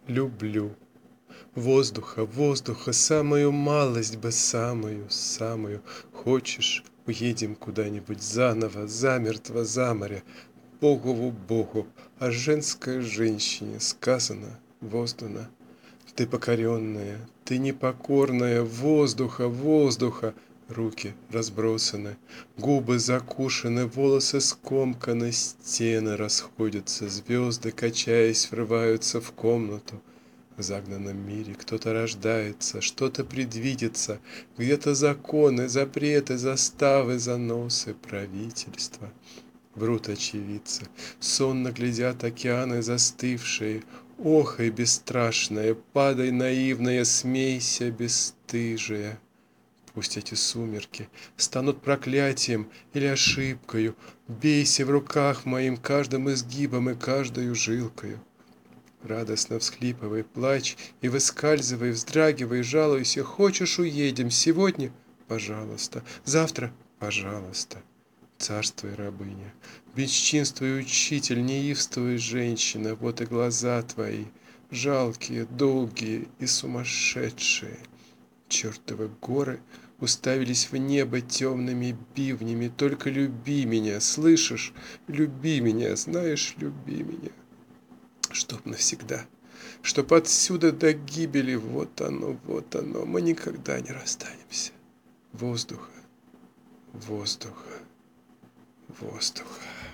люблю. Воздуха, воздуха, самую малость бы, самую. Хочешь, уедем куда-нибудь заново, замертво, за море. Богову Богу, а женской женщине сказано, воздуна. Ты покоренная, ты непокорная, воздуха, воздуха. Руки разбросаны, губы закушены, волосы скомканы, стены расходятся, звезды, качаясь, врываются в комнату. В загнанном мире кто-то рождается, что-то предвидится, где-то законы, запреты, заставы, заносы, правительства. Врут очевидцы, сонно глядят океаны застывшие. Охай, бесстрашная, падай, наивная, смейся, бесстыжая. Пусть эти сумерки станут проклятием или ошибкою. Бейся в руках моим каждым изгибом и каждою жилкою. Радостно всхлипывай, плачь и выскальзывай, вздрагивай, жалуйся. Хочешь, уедем сегодня? Пожалуйста. Завтра? Пожалуйста. Царствуй, рабыня, бесчинствуй, учитель, неистовая женщина, вот и глаза твои, жалкие, долгие и сумасшедшие. Чертовы горы уставились в небо темными бивнями, только люби меня, слышишь? Люби меня, знаешь, люби меня. Чтоб навсегда, чтоб отсюда до гибели, вот оно, мы никогда не расстанемся. Воздуха, воздуха, воздуха.